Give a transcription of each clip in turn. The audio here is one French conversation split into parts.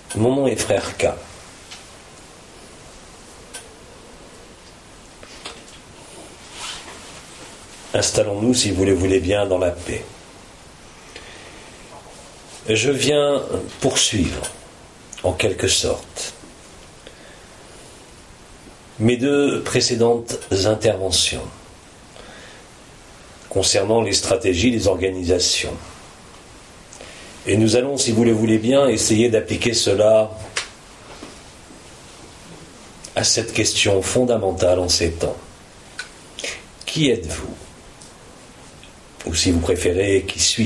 Mon nom est Frère K. Installons-nous, si vous le voulez bien, dans la paix. Je viens poursuivre, en quelque sorte, mes deux précédentes interventions concernant les stratégies des organisations. Et nous allons, si vous le voulez bien, essayer d'appliquer cela à cette question fondamentale en ces temps. Qui êtes-vous ? Ou si vous préférez, qui suis-je ?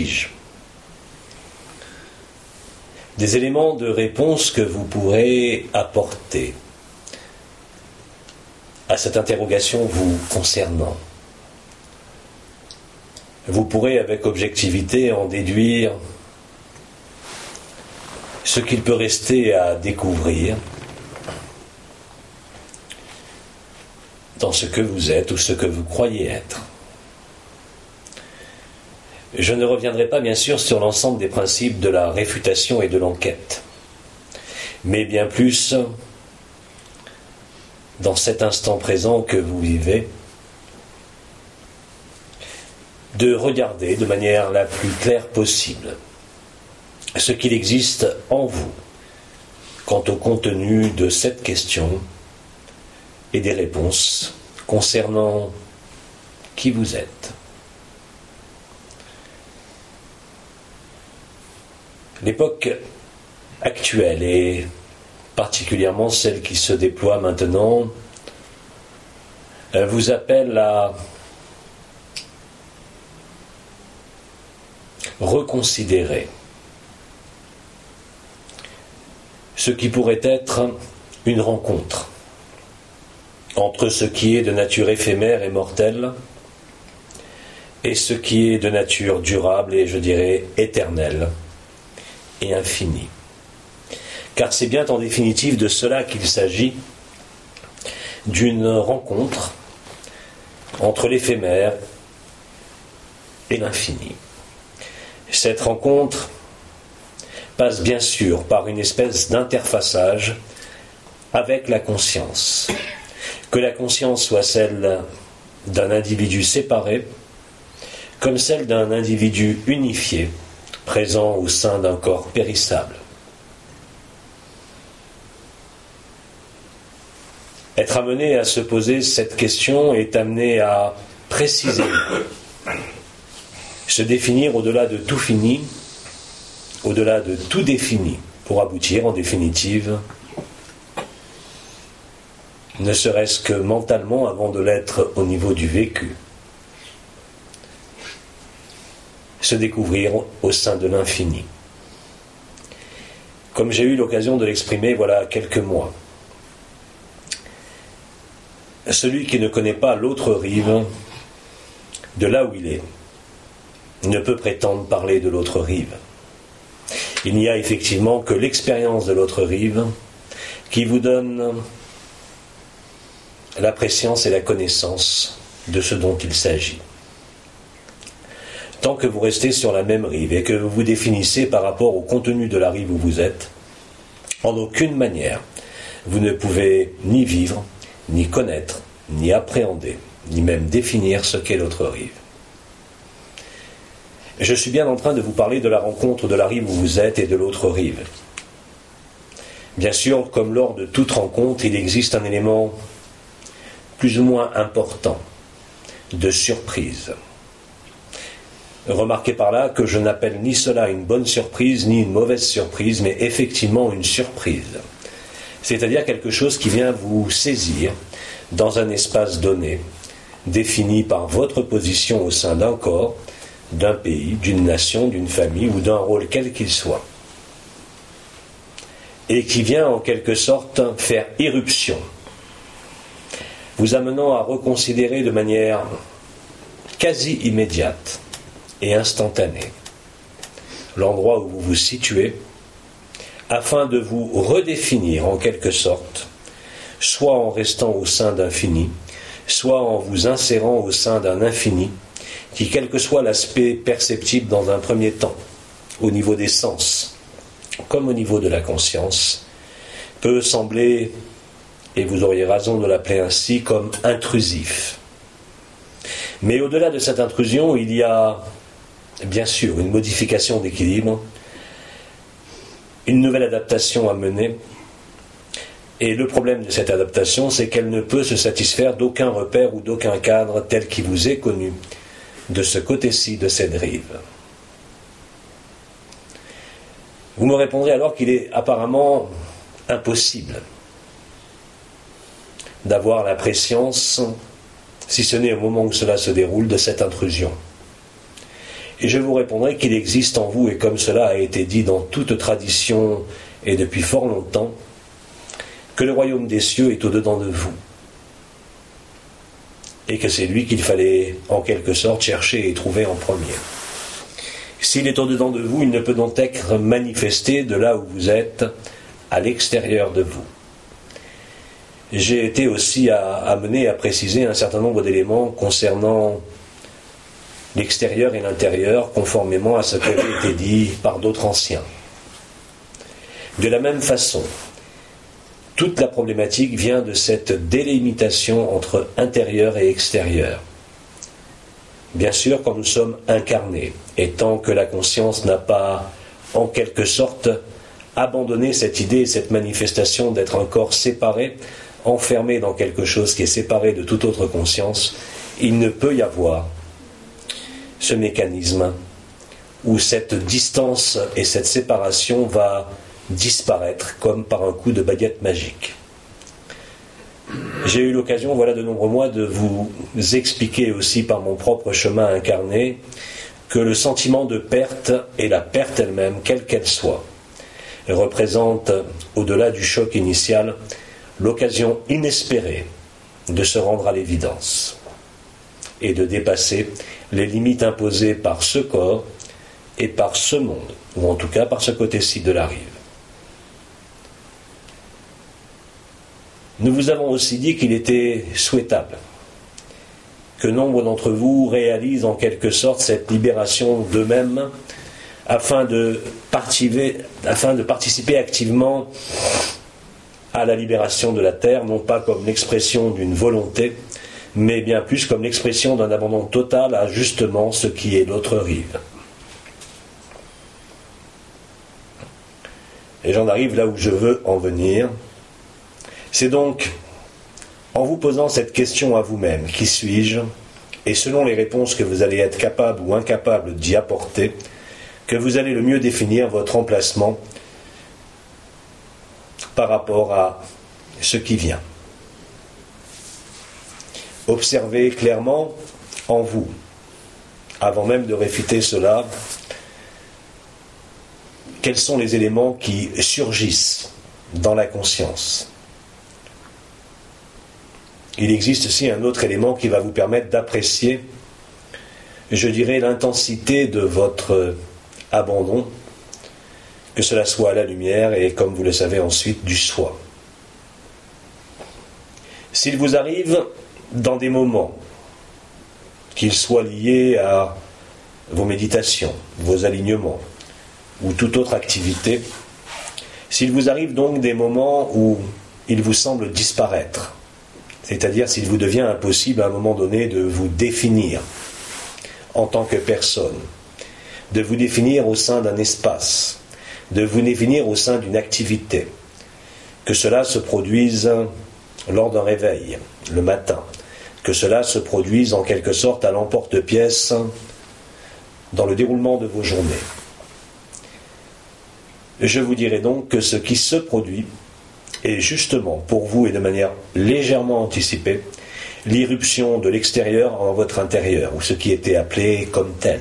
Des éléments de réponse que vous pourrez apporter à cette interrogation vous concernant. Vous pourrez avec objectivité en déduire ce qu'il peut rester à découvrir dans ce que vous êtes ou ce que vous croyez être. Je ne reviendrai pas bien sûr sur l'ensemble des principes de la réfutation et de l'enquête, mais bien plus dans cet instant présent que vous vivez, de regarder de manière la plus claire possible ce qu'il existe en vous quant au contenu de cette question et des réponses concernant qui vous êtes. L'époque actuelle et particulièrement celle qui se déploie maintenant vous appelle à reconsidérer ce qui pourrait être une rencontre entre ce qui est de nature éphémère et mortelle et ce qui est de nature durable et, je dirais, éternelle et infinie. Car c'est bien en définitive de cela qu'il s'agit, d'une rencontre entre l'éphémère et l'infini. Cette rencontre passe bien sûr par une espèce d'interfaçage avec la conscience. Que la conscience soit celle d'un individu séparé, comme celle d'un individu unifié, présent au sein d'un corps périssable. Être amené à se poser cette question est amené à préciser, se définir au-delà de tout fini, au-delà de tout défini, pour aboutir en définitive, ne serait-ce que mentalement avant de l'être au niveau du vécu, se découvrir au sein de l'infini. Comme j'ai eu l'occasion de l'exprimer voilà quelques mois, celui qui ne connaît pas l'autre rive de là où il est ne peut prétendre parler de l'autre rive. Il n'y a effectivement que l'expérience de l'autre rive qui vous donne la préscience et la connaissance de ce dont il s'agit. Tant que vous restez sur la même rive et que vous vous définissez par rapport au contenu de la rive où vous êtes, en aucune manière, vous ne pouvez ni vivre, ni connaître, ni appréhender, ni même définir ce qu'est l'autre rive. Je suis bien en train de vous parler de la rencontre de la rive où vous êtes et de l'autre rive. Bien sûr, comme lors de toute rencontre, il existe un élément plus ou moins important de surprise. Remarquez par là que je n'appelle ni cela une bonne surprise ni une mauvaise surprise, mais effectivement une surprise. C'est-à-dire quelque chose qui vient vous saisir dans un espace donné, défini par votre position au sein d'un corps, d'un pays, d'une nation, d'une famille ou d'un rôle quel qu'il soit. Et qui vient en quelque sorte faire irruption, vous amenant à reconsidérer de manière quasi immédiate et instantanée l'endroit où vous vous situez, afin de vous redéfinir en quelque sorte, soit en restant au sein d'un fini, soit en vous insérant au sein d'un infini, qui, quel que soit l'aspect perceptible dans un premier temps, au niveau des sens, comme au niveau de la conscience, peut sembler, et vous auriez raison de l'appeler ainsi, comme intrusif. Mais au-delà de cette intrusion, il y a bien sûr une modification d'équilibre, une nouvelle adaptation à mener. Et le problème de cette adaptation, c'est qu'elle ne peut se satisfaire d'aucun repère ou d'aucun cadre tel qu'il vous est connu de ce côté-ci de cette rive. Vous me répondrez alors qu'il est apparemment impossible d'avoir la préscience, si ce n'est au moment où cela se déroule, de cette intrusion. Et je vous répondrai qu'il existe en vous, et comme cela a été dit dans toute tradition et depuis fort longtemps, que le royaume des cieux est au-dedans de vous. Et que c'est lui qu'il fallait en quelque sorte chercher et trouver en premier. S'il est au-dedans de vous, il ne peut donc être manifesté de là où vous êtes, à l'extérieur de vous. J'ai été aussi amené à préciser un certain nombre d'éléments concernant l'extérieur et l'intérieur, conformément à ce qui avait été dit par d'autres anciens. De la même façon, toute la problématique vient de cette délimitation entre intérieur et extérieur. Bien sûr, quand nous sommes incarnés, et tant que la conscience n'a pas, en quelque sorte, abandonné cette idée et cette manifestation d'être un corps séparé, enfermé dans quelque chose qui est séparé de toute autre conscience, il ne peut y avoir ce mécanisme où cette distance et cette séparation va disparaître comme par un coup de baguette magique. J'ai eu l'occasion, voilà de nombreux mois, de vous expliquer aussi par mon propre chemin incarné que le sentiment de perte et la perte elle-même, quelle qu'elle soit, représente, au-delà du choc initial, l'occasion inespérée de se rendre à l'évidence et de dépasser les limites imposées par ce corps et par ce monde, ou en tout cas par ce côté-ci de la rive. Nous vous avons aussi dit qu'il était souhaitable que nombre d'entre vous réalisent en quelque sorte cette libération d'eux-mêmes afin de participer activement à la libération de la terre, non pas comme l'expression d'une volonté, mais bien plus comme l'expression d'un abandon total à justement ce qui est l'autre rive. Et j'en arrive là où je veux en venir. C'est donc en vous posant cette question à vous-même, qui suis-je, et selon les réponses que vous allez être capable ou incapable d'y apporter, que vous allez le mieux définir votre emplacement par rapport à ce qui vient. Observez clairement en vous, avant même de réfuter cela, quels sont les éléments qui surgissent dans la conscience. Il existe aussi un autre élément qui va vous permettre d'apprécier, je dirais, l'intensité de votre abandon, que cela soit à la lumière et, comme vous le savez ensuite, du soi. S'il vous arrive, dans des moments, qu'ils soient liés à vos méditations, vos alignements, ou toute autre activité, s'il vous arrive donc des moments où il vous semble disparaître, c'est-à-dire s'il vous devient impossible à un moment donné de vous définir en tant que personne, de vous définir au sein d'un espace, de vous définir au sein d'une activité, que cela se produise lors d'un réveil, le matin, que cela se produise en quelque sorte à l'emporte-pièce dans le déroulement de vos journées. Je vous dirai donc que ce qui se produit est justement pour vous et de manière légèrement anticipée l'irruption de l'extérieur en votre intérieur, ou ce qui était appelé comme tel.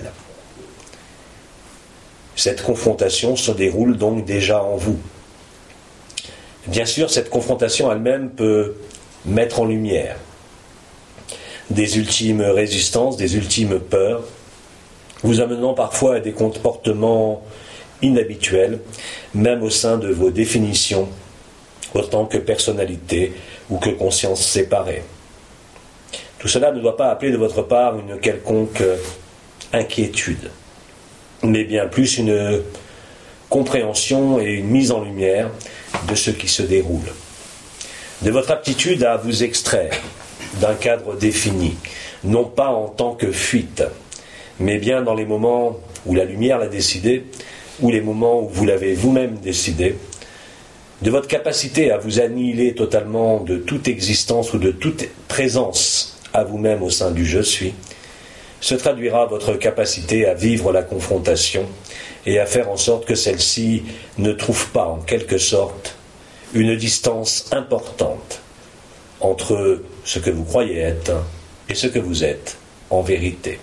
Cette confrontation se déroule donc déjà en vous. Bien sûr, cette confrontation elle-même peut mettre en lumière des ultimes résistances, des ultimes peurs, vous amenant parfois à des comportements inhabituels, même au sein de vos définitions, autant que personnalité ou que conscience séparée. Tout cela ne doit pas appeler de votre part une quelconque inquiétude, mais bien plus une compréhension et une mise en lumière de ce qui se déroule. De votre aptitude à vous extraire d'un cadre défini, non pas en tant que fuite, mais bien dans les moments où la lumière l'a décidé, ou les moments où vous l'avez vous-même décidé, de votre capacité à vous annihiler totalement de toute existence ou de toute présence à vous-même au sein du « je suis », se traduira votre capacité à vivre la confrontation et à faire en sorte que celle-ci ne trouve pas, en quelque sorte, une distance importante entre ce que vous croyez être et ce que vous êtes en vérité.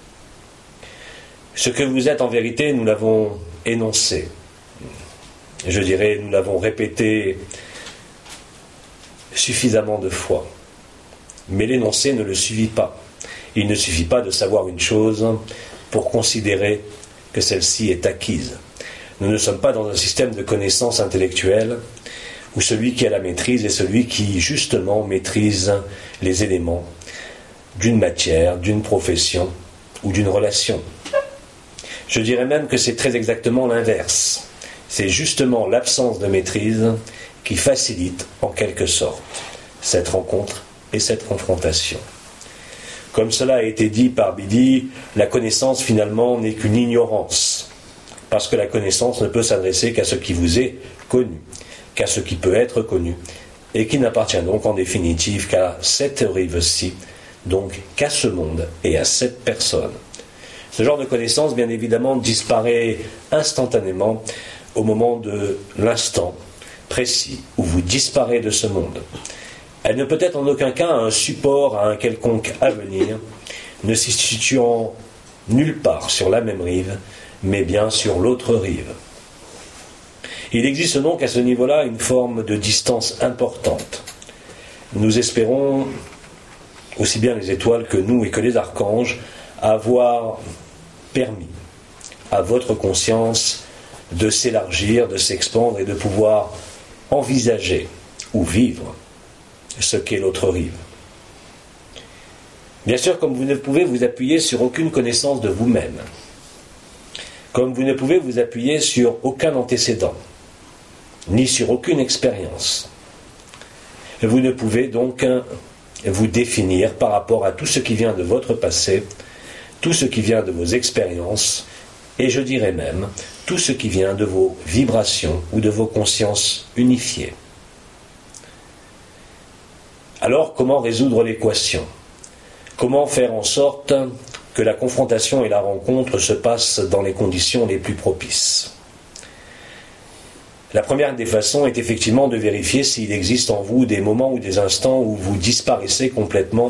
Ce que vous êtes en vérité, nous l'avons énoncé. Je dirais, nous l'avons répété suffisamment de fois. Mais l'énoncé ne le suffit pas. Il ne suffit pas de savoir une chose pour considérer que celle-ci est acquise. Nous ne sommes pas dans un système de connaissances intellectuelles où celui qui a la maîtrise est celui qui, justement, maîtrise les éléments d'une matière, d'une profession ou d'une relation. Je dirais même que c'est très exactement l'inverse. C'est justement l'absence de maîtrise qui facilite, en quelque sorte, cette rencontre et cette confrontation. Comme cela a été dit par Bidi, la connaissance finalement n'est qu'une ignorance, parce que la connaissance ne peut s'adresser qu'à ce qui vous est connu, qu'à ce qui peut être connu, et qui n'appartient donc en définitive qu'à cette rive-ci, donc qu'à ce monde et à cette personne. Ce genre de connaissance, bien évidemment, disparaît instantanément au moment de l'instant précis où vous disparaissez de ce monde. Elle ne peut être en aucun cas un support à un quelconque avenir, ne s'y situant nulle part sur la même rive, mais bien sur l'autre rive. Il existe donc à ce niveau-là une forme de distance importante. Nous espérons, aussi bien les étoiles que nous et que les archanges, avoir permis à votre conscience de s'élargir, de s'expandre et de pouvoir envisager ou vivre ce qu'est l'autre rive. Bien sûr, comme vous ne pouvez vous appuyer sur aucune connaissance de vous-même, comme vous ne pouvez vous appuyer sur aucun antécédent, ni sur aucune expérience, vous ne pouvez donc vous définir par rapport à tout ce qui vient de votre passé, tout ce qui vient de vos expériences, et je dirais même tout ce qui vient de vos vibrations ou de vos consciences unifiées. Alors, comment résoudre l'équation ? Comment faire en sorte que la confrontation et la rencontre se passent dans les conditions les plus propices ? La première des façons est effectivement de vérifier s'il existe en vous des moments ou des instants où vous disparaissez complètement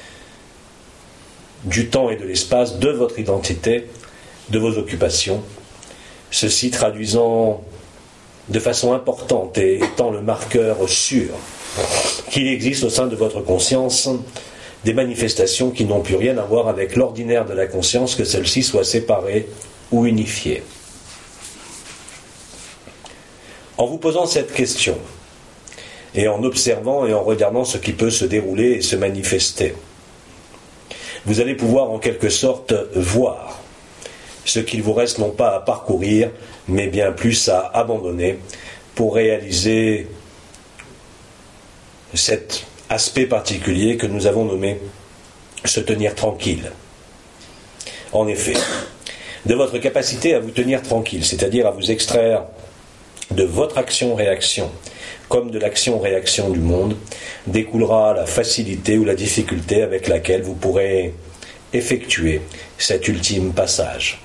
du temps et de l'espace de votre identité, de vos occupations, ceci traduisant de façon importante et étant le marqueur sûr qu'il existe au sein de votre conscience des manifestations qui n'ont plus rien à voir avec l'ordinaire de la conscience, que celle-ci soit séparée ou unifiée. En vous posant cette question, et en observant et en regardant ce qui peut se dérouler et se manifester, vous allez pouvoir en quelque sorte voir ce qu'il vous reste non pas à parcourir, mais bien plus à abandonner pour réaliser cet aspect particulier que nous avons nommé se tenir tranquille. En effet, de votre capacité à vous tenir tranquille, c'est-à-dire à vous extraire de votre action-réaction, comme de l'action-réaction du monde, découlera la facilité ou la difficulté avec laquelle vous pourrez effectuer cet ultime passage.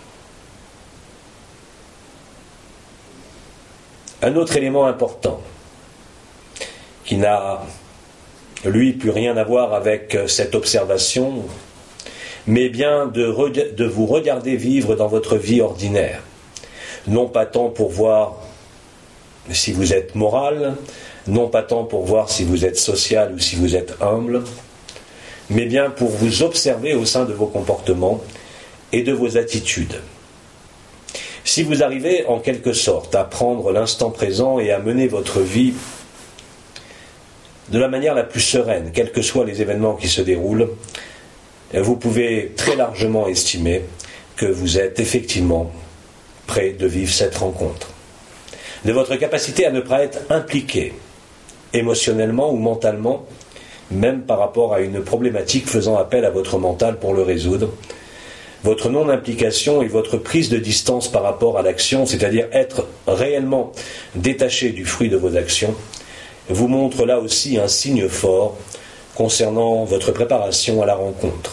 Un autre élément important, qui n'a, lui, plus rien à voir avec cette observation, mais bien de vous regarder vivre dans votre vie ordinaire, non pas tant pour voir si vous êtes moral, non pas tant pour voir si vous êtes social ou si vous êtes humble, mais bien pour vous observer au sein de vos comportements et de vos attitudes. Si vous arrivez en quelque sorte à prendre l'instant présent et à mener votre vie de la manière la plus sereine, quels que soient les événements qui se déroulent, vous pouvez très largement estimer que vous êtes effectivement prêt de vivre cette rencontre. de votre capacité à ne pas être impliqué, émotionnellement ou mentalement, même par rapport à une problématique faisant appel à votre mental pour le résoudre. Votre non-implication et votre prise de distance par rapport à l'action, c'est-à-dire être réellement détaché du fruit de vos actions, vous montre là aussi un signe fort concernant votre préparation à la rencontre.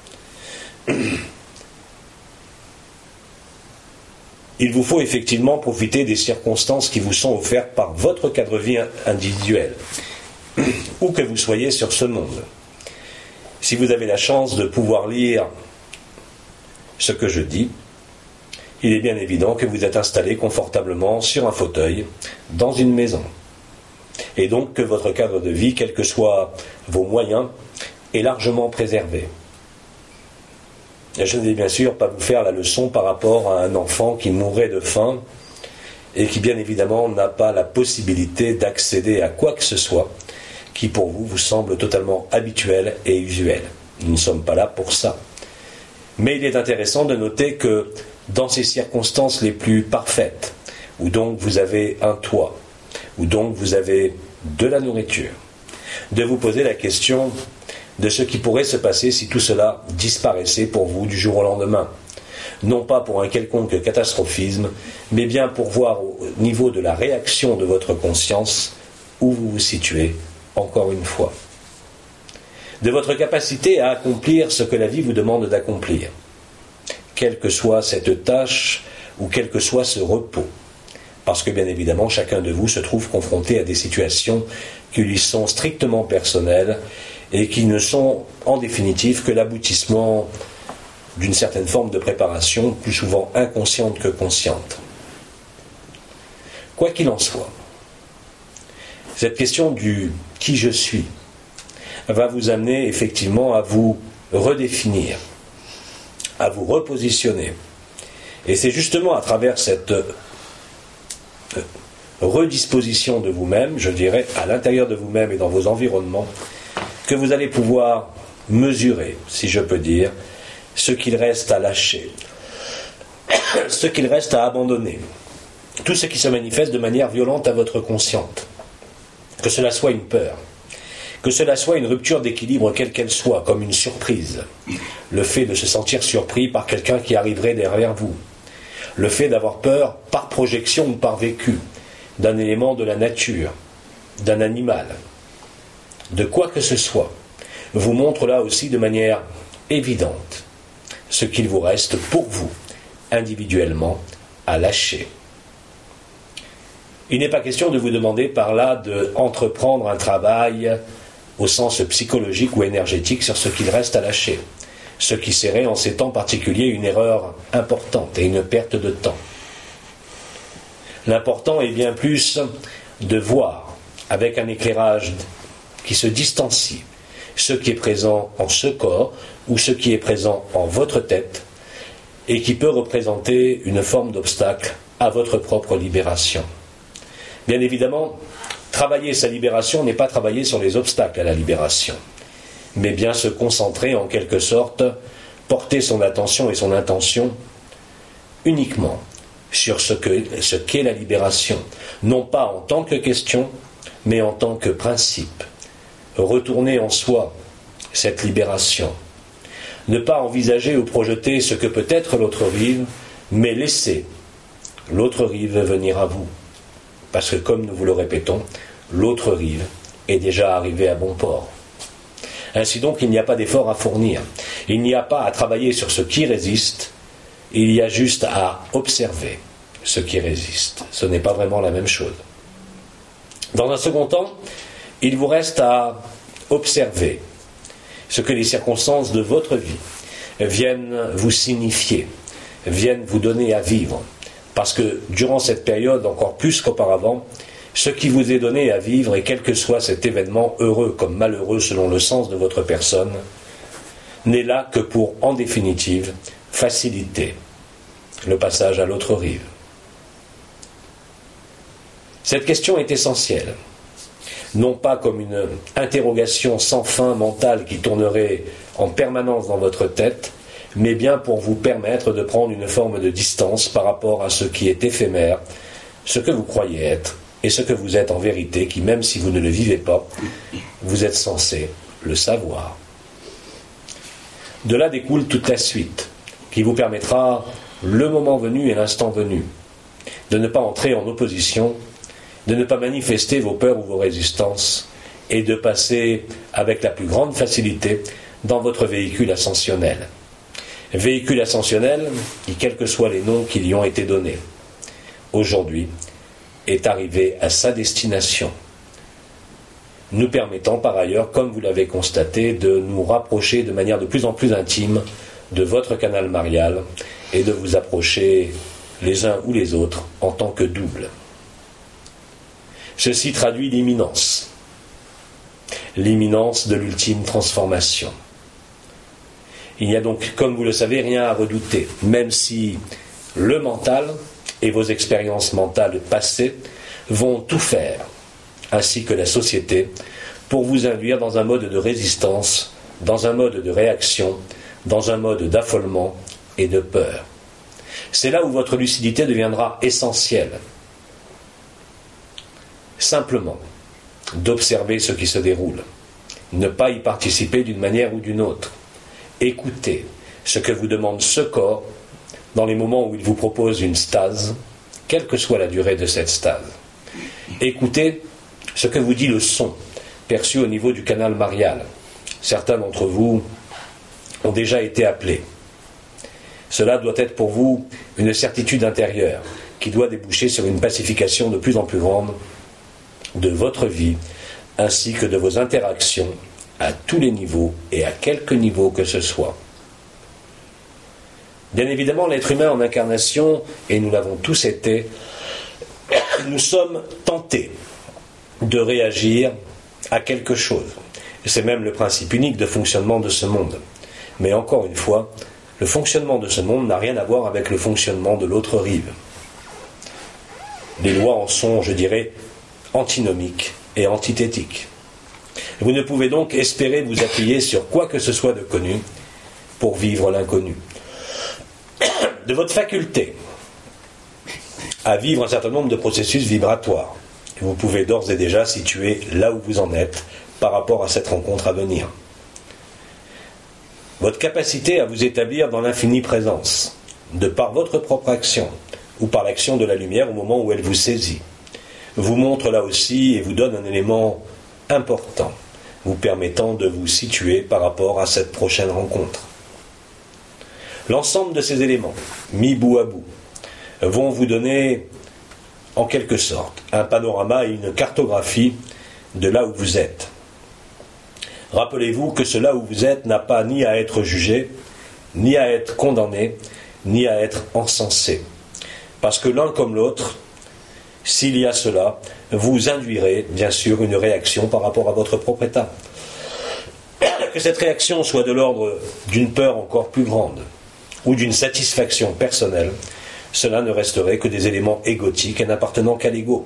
Il vous faut effectivement profiter des circonstances qui vous sont offertes par votre cadre de vie individuel, où que vous soyez sur ce monde. Si vous avez la chance de pouvoir lire ce que je dis, il est bien évident que vous êtes installé confortablement sur un fauteuil, dans une maison. Et donc que votre cadre de vie, quels que soient vos moyens, est largement préservé. Je ne vais bien sûr pas vous faire la leçon par rapport à un enfant qui mourrait de faim et qui bien évidemment n'a pas la possibilité d'accéder à quoi que ce soit qui pour vous semble totalement habituel et usuel. Nous ne sommes pas là pour ça. Mais il est intéressant de noter que dans ces circonstances les plus parfaites, où donc vous avez un toit, où donc vous avez de la nourriture, de vous poser la question de ce qui pourrait se passer si tout cela disparaissait pour vous du jour au lendemain. Non pas pour un quelconque catastrophisme, mais bien pour voir au niveau de la réaction de votre conscience où vous vous situez, encore une fois. De votre capacité à accomplir ce que la vie vous demande d'accomplir, quelle que soit cette tâche ou quel que soit ce repos. Parce que bien évidemment, chacun de vous se trouve confronté à des situations qui lui sont strictement personnelles et qui ne sont en définitive que l'aboutissement d'une certaine forme de préparation, plus souvent inconsciente que consciente. Quoi qu'il en soit, cette question du « qui je suis » va vous amener effectivement à vous redéfinir, à vous repositionner. Et c'est justement à travers cette redisposition de vous-même, je dirais, à l'intérieur de vous-même et dans vos environnements, que vous allez pouvoir mesurer, si je peux dire, ce qu'il reste à lâcher, ce qu'il reste à abandonner, tout ce qui se manifeste de manière violente à votre conscience, que cela soit une peur, que cela soit une rupture d'équilibre quelle qu'elle soit, comme une surprise, le fait de se sentir surpris par quelqu'un qui arriverait derrière vous, le fait d'avoir peur par projection ou par vécu, d'un élément de la nature, d'un animal, de quoi que ce soit, vous montre là aussi de manière évidente ce qu'il vous reste pour vous, individuellement, à lâcher. Il n'est pas question de vous demander par là d'entreprendre un travail au sens psychologique ou énergétique sur ce qu'il reste à lâcher, ce qui serait en ces temps particuliers une erreur importante et une perte de temps. L'important est bien plus de voir avec un éclairage qui se distancie ce qui est présent en ce corps ou ce qui est présent en votre tête et qui peut représenter une forme d'obstacle à votre propre libération. Bien évidemment, travailler sa libération n'est pas travailler sur les obstacles à la libération, mais bien se concentrer en quelque sorte, porter son attention et son intention uniquement sur ce qu'est la libération, non pas en tant que question, mais en tant que principe. Retourner en soi cette libération. Ne pas envisager ou projeter ce que peut être l'autre rive, mais laisser l'autre rive venir à vous. Parce que comme nous vous le répétons, l'autre rive est déjà arrivée à bon port. Ainsi donc, il n'y a pas d'effort à fournir. Il n'y a pas à travailler sur ce qui résiste, il y a juste à observer ce qui résiste. Ce n'est pas vraiment la même chose. Dans un second temps, il vous reste à observer ce que les circonstances de votre vie viennent vous signifier, viennent vous donner à vivre. Parce que durant cette période, encore plus qu'auparavant, ce qui vous est donné à vivre, et quel que soit cet événement, heureux comme malheureux selon le sens de votre personne, n'est là que pour, en définitive, faciliter le passage à l'autre rive. Cette question est essentielle, non pas comme une interrogation sans fin mentale qui tournerait en permanence dans votre tête, mais bien pour vous permettre de prendre une forme de distance par rapport à ce qui est éphémère, ce que vous croyez être et ce que vous êtes en vérité, qui même si vous ne le vivez pas, vous êtes censé le savoir. De là découle toute la suite, qui vous permettra, le moment venu et l'instant venu, de ne pas entrer en opposition, de ne pas manifester vos peurs ou vos résistances, et de passer avec la plus grande facilité dans votre véhicule ascensionnel. Véhicule ascensionnel qui, quels que soient les noms qui lui ont été donnés, aujourd'hui est arrivé à sa destination, nous permettant par ailleurs, comme vous l'avez constaté, de nous rapprocher de manière de plus en plus intime de votre canal marial et de vous approcher les uns ou les autres en tant que double. Ceci traduit l'imminence de l'ultime transformation. Il n'y a donc, comme vous le savez, rien à redouter, même si le mental et vos expériences mentales passées vont tout faire, ainsi que la société, pour vous induire dans un mode de résistance, dans un mode de réaction, dans un mode d'affolement et de peur. C'est là où votre lucidité deviendra essentielle. Simplement, d'observer ce qui se déroule, ne pas y participer d'une manière ou d'une autre. Écoutez ce que vous demande ce corps dans les moments où il vous propose une stase, quelle que soit la durée de cette stase. Écoutez ce que vous dit le son perçu au niveau du canal marial. Certains d'entre vous ont déjà été appelés. Cela doit être pour vous une certitude intérieure qui doit déboucher sur une pacification de plus en plus grande de votre vie ainsi que de vos interactions à tous les niveaux et à quelque niveau que ce soit. Bien évidemment, l'être humain en incarnation, et nous l'avons tous été, nous sommes tentés de réagir à quelque chose. C'est même le principe unique de fonctionnement de ce monde. Mais encore une fois, le fonctionnement de ce monde n'a rien à voir avec le fonctionnement de l'autre rive. Les lois en sont, je dirais, antinomiques et antithétiques. Vous ne pouvez donc espérer vous appuyer sur quoi que ce soit de connu pour vivre l'inconnu. De votre faculté à vivre un certain nombre de processus vibratoires, vous pouvez d'ores et déjà situer là où vous en êtes par rapport à cette rencontre à venir. Votre capacité à vous établir dans l'infinie présence, de par votre propre action ou par l'action de la lumière au moment où elle vous saisit, vous montre là aussi et vous donne un élément important, vous permettant de vous situer par rapport à cette prochaine rencontre. L'ensemble de ces éléments, mis bout à bout, vont vous donner, en quelque sorte, un panorama et une cartographie de là où vous êtes. Rappelez-vous que ce là où vous êtes n'a pas ni à être jugé, ni à être condamné, ni à être encensé. Parce que l'un comme l'autre, s'il y a cela, vous induirez bien sûr une réaction par rapport à votre propre état. Que cette réaction soit de l'ordre d'une peur encore plus grande ou d'une satisfaction personnelle, cela ne resterait que des éléments égotiques et n'appartenant qu'à l'ego.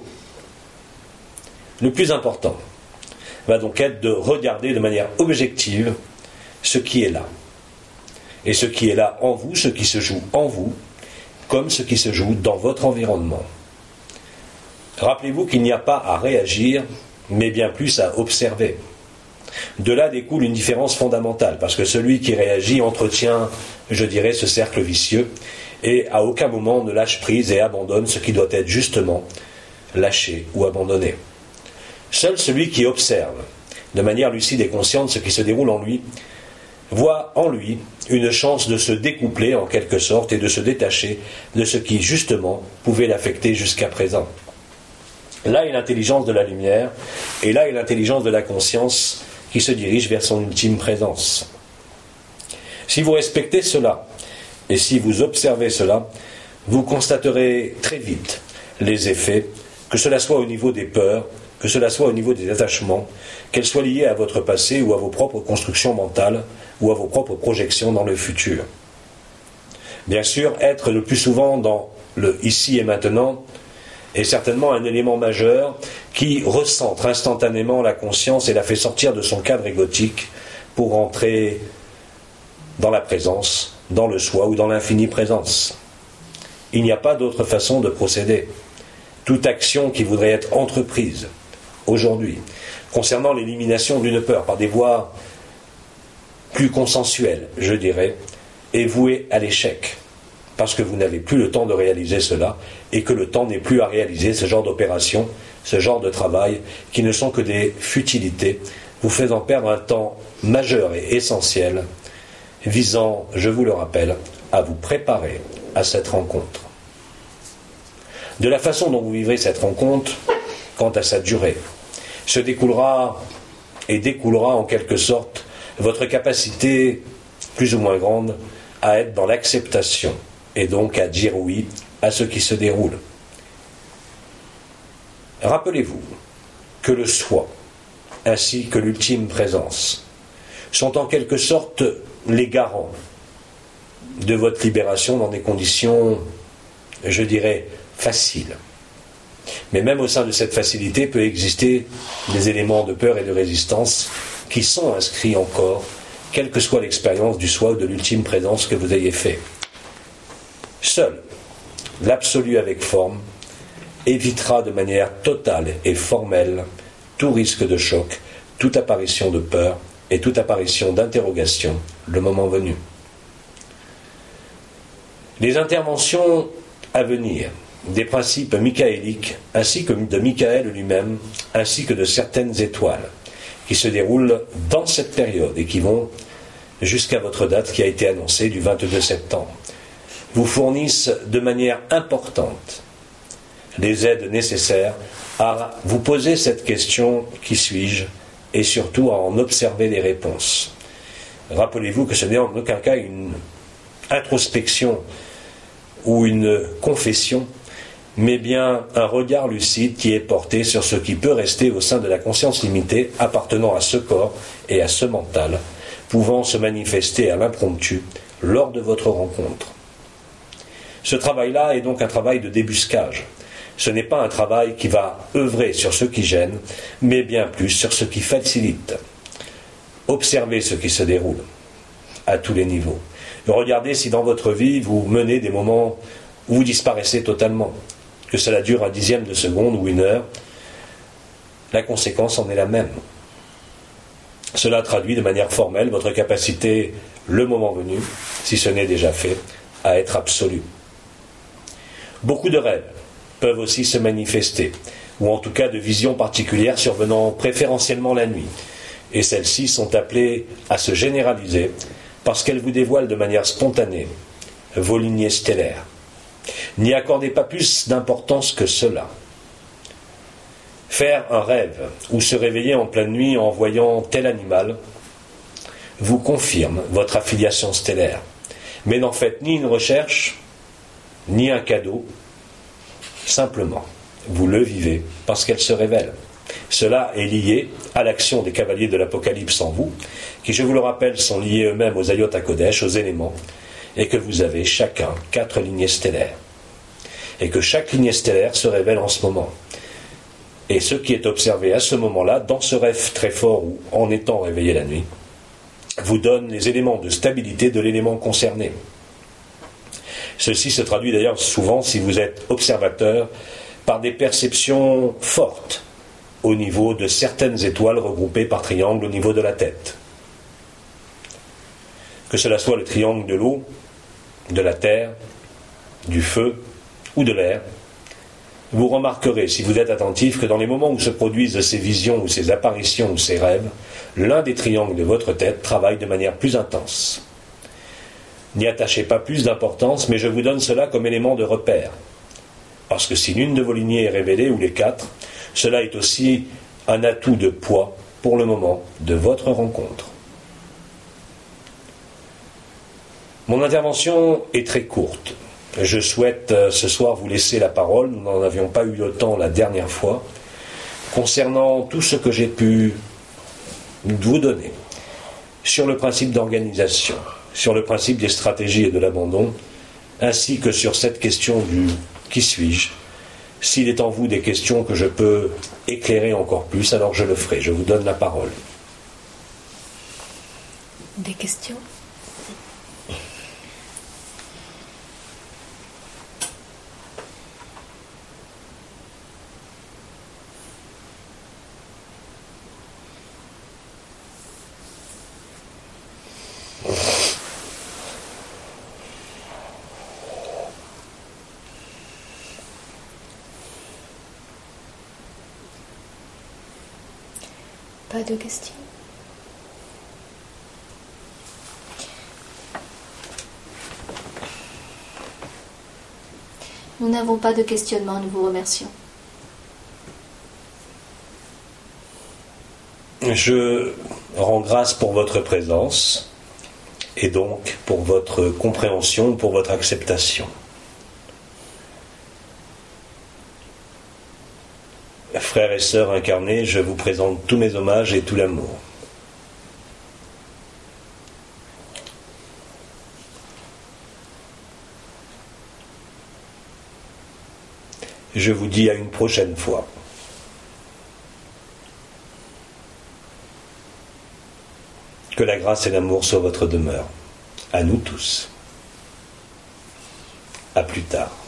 Le plus important va donc être de regarder de manière objective ce qui est là. Et ce qui est là en vous, ce qui se joue en vous, comme ce qui se joue dans votre environnement. Rappelez-vous qu'il n'y a pas à réagir, mais bien plus à observer. De là découle une différence fondamentale, parce que celui qui réagit entretient, je dirais, ce cercle vicieux, et à aucun moment ne lâche prise et abandonne ce qui doit être justement lâché ou abandonné. Seul celui qui observe, de manière lucide et consciente, ce qui se déroule en lui, voit en lui une chance de se découpler en quelque sorte et de se détacher de ce qui justement pouvait l'affecter jusqu'à présent. Là est l'intelligence de la lumière, et là est l'intelligence de la conscience qui se dirige vers son ultime présence. Si vous respectez cela, et si vous observez cela, vous constaterez très vite les effets, que cela soit au niveau des peurs, que cela soit au niveau des attachements, qu'elles soient liées à votre passé ou à vos propres constructions mentales ou à vos propres projections dans le futur. Bien sûr, être le plus souvent dans le ici et maintenant est certainement un élément majeur qui recentre instantanément la conscience et la fait sortir de son cadre égotique pour entrer dans la présence, dans le soi ou dans l'infinie présence. Il n'y a pas d'autre façon de procéder. toute action qui voudrait être entreprise aujourd'hui concernant l'élimination d'une peur par des voies plus consensuelles, je dirais, est vouée à l'échec, parce que vous n'avez plus le temps de réaliser cela et que le temps n'est plus à réaliser ce genre d'opérations, ce genre de travail qui ne sont que des futilités, vous faisant perdre un temps majeur et essentiel visant, je vous le rappelle, à vous préparer à cette rencontre. De la façon dont vous vivrez cette rencontre, quant à sa durée, se découlera et découlera en quelque sorte votre capacité plus ou moins grande à être dans l'acceptation et donc à dire oui à ce qui se déroule. Rappelez-vous que le soi ainsi que l'ultime présence sont en quelque sorte les garants de votre libération dans des conditions, je dirais, faciles. Mais même au sein de cette facilité peut exister des éléments de peur et de résistance qui sont inscrits encore, quelle que soit l'expérience du soi ou de l'ultime présence que vous ayez fait. Seul l'absolu avec forme évitera de manière totale et formelle tout risque de choc, toute apparition de peur et toute apparition d'interrogation le moment venu. Les interventions à venir des principes michaéliques ainsi que de Michael lui-même ainsi que de certaines étoiles qui se déroulent dans cette période et qui vont jusqu'à votre date qui a été annoncée du 22 septembre vous fournissent de manière importante les aides nécessaires à vous poser cette question « qui suis-je ?» et surtout à en observer les réponses. Rappelez-vous que ce n'est en aucun cas une introspection ou une confession, mais bien un regard lucide qui est porté sur ce qui peut rester au sein de la conscience limitée appartenant à ce corps et à ce mental, pouvant se manifester à l'impromptu lors de votre rencontre. Ce travail-là est donc un travail de débuscage. Ce n'est pas un travail qui va œuvrer sur ce qui gêne, mais bien plus sur ce qui facilite. Observez ce qui se déroule à tous les niveaux. Regardez si dans votre vie vous menez des moments où vous disparaissez totalement, que cela dure un dixième de seconde ou une heure, la conséquence en est la même. Cela traduit de manière formelle votre capacité, le moment venu, si ce n'est déjà fait, à être absolu. Beaucoup de rêves peuvent aussi se manifester, ou en tout cas de visions particulières survenant préférentiellement la nuit, et celles-ci sont appelées à se généraliser parce qu'elles vous dévoilent de manière spontanée vos lignées stellaires. N'y accordez pas plus d'importance que cela. Faire un rêve ou se réveiller en pleine nuit en voyant tel animal vous confirme votre affiliation stellaire, mais n'en faites ni une recherche, ni un cadeau, simplement, vous le vivez parce qu'elle se révèle. Cela est lié à l'action des cavaliers de l'Apocalypse en vous, qui, je vous le rappelle, sont liés eux-mêmes aux Ayot HaKodesh, aux éléments, et que vous avez chacun 4 lignées stellaires. Et que chaque lignée stellaire se révèle en ce moment. Et ce qui est observé à ce moment-là, dans ce rêve très fort ou en étant réveillé la nuit, vous donne les éléments de stabilité de l'élément concerné. Ceci se traduit d'ailleurs souvent, si vous êtes observateur, par des perceptions fortes au niveau de certaines étoiles regroupées par triangle au niveau de la tête. Que cela soit le triangle de l'eau, de la terre, du feu ou de l'air, vous remarquerez, si vous êtes attentif, que dans les moments où se produisent ces visions ou ces apparitions ou ces rêves, l'un des triangles de votre tête travaille de manière plus intense. N'y attachez pas plus d'importance, mais je vous donne cela comme élément de repère. Parce que si l'une de vos lignées est révélée, ou les 4, cela est aussi un atout de poids pour le moment de votre rencontre. Mon intervention est très courte. Je souhaite ce soir vous laisser la parole, nous n'en avions pas eu le temps la dernière fois, concernant tout ce que j'ai pu vous donner sur le principe d'organisation, sur le principe des stratégies et de l'abandon, ainsi que sur cette question du « qui suis-je ». S'il est en vous des questions que je peux éclairer encore plus, alors je le ferai. Je vous donne la parole. Des questions ? Pas de questions. Nous n'avons pas de questionnement, nous vous remercions. Je rends grâce pour votre présence et donc pour votre compréhension, pour votre acceptation. Frères et sœurs incarnés, je vous présente tous mes hommages et tout l'amour. Je vous dis à une prochaine fois. Que la grâce et l'amour soient votre demeure. À nous tous. À plus tard.